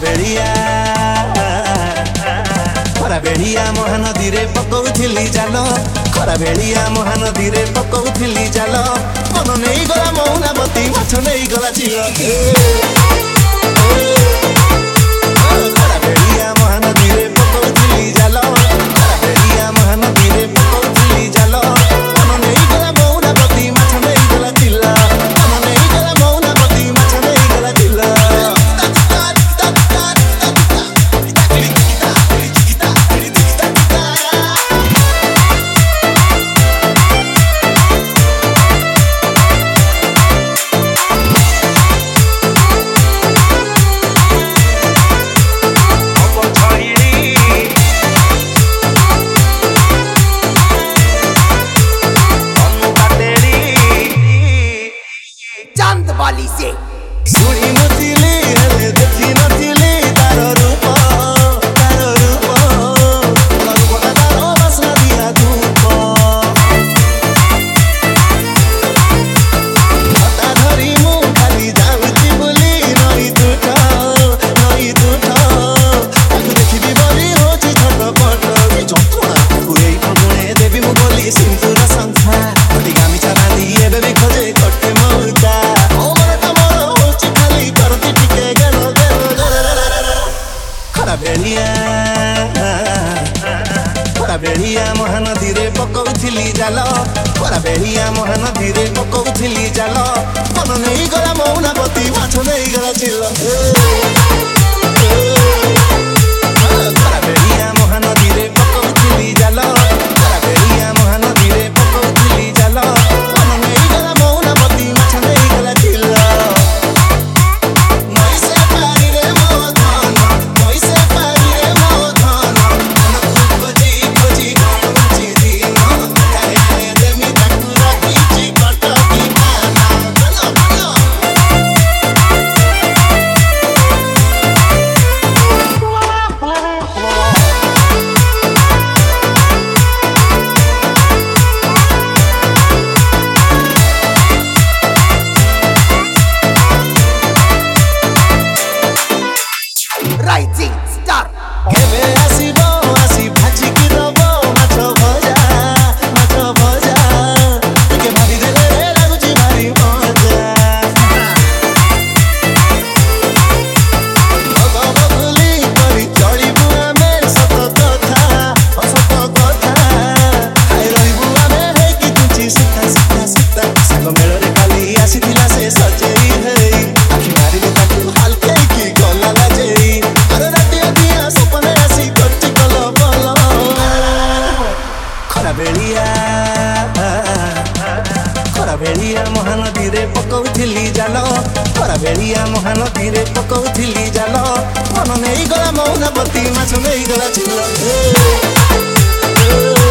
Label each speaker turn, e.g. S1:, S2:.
S1: बेड़िया महानदी रे पकौथिली जाल खरा बेड़िया महानदी रे पकौथिली जाल मन नहीं गला मौनावती माछ नहीं गला चिल खरा बेड़िया महानदी रे पकौथिली जाल खरा बेड़िया महानदी रे पकौथिली जाल मन नहीं गला मौनावती माछ नहीं गला चिल मन नहीं गला मौनावती माछ नहीं गला चिल
S2: वाली से
S1: सुनी नथिली हेले देखी नथिली तारो रूप तारो बासना दिया धूप हता धरी मु खाली जाउची बोली नई तुठ ताकु देखिबी बोली होची छटपट ए जंत्रणा ताकु एई फगुणे देबी मु बोली सिंदूर संख्या हटी गामिछा बांधी एबे भी खोजे कटे मौका बेड़िया महानदी रे पकौथिली जाल खरा बेड़िया महानदी रे पकौथिली जाल मन नहीं गला मौनावती माछ नहीं गला चिल खरा बेड़िया महानदी रे पकौथिली जाल खरा बेड़िया महानदी रे पकौथिली जाल मन नहीं गला मौनावती माछ नहीं गला चिल
S2: Rising Star
S1: केबे आसीबो आसी भाजी की दबो माछ भजा के भारी देले रे लागुची भारी मजा बगबगुली करी चढ़िबु आमे सत कथा हाय रहिबु आमे हे कि तुची सुता संग मेल रे खाली आसीथिला से सजेई हेई आखि मारी दे ताकू हालके की गला लाजेई खरा बेड़िया महानदी रे पकौथिली जाल खरा बेड़िया महानदी रे पकौथिली जाल मन नहीं गला मौनावती माछ नहीं गला चिल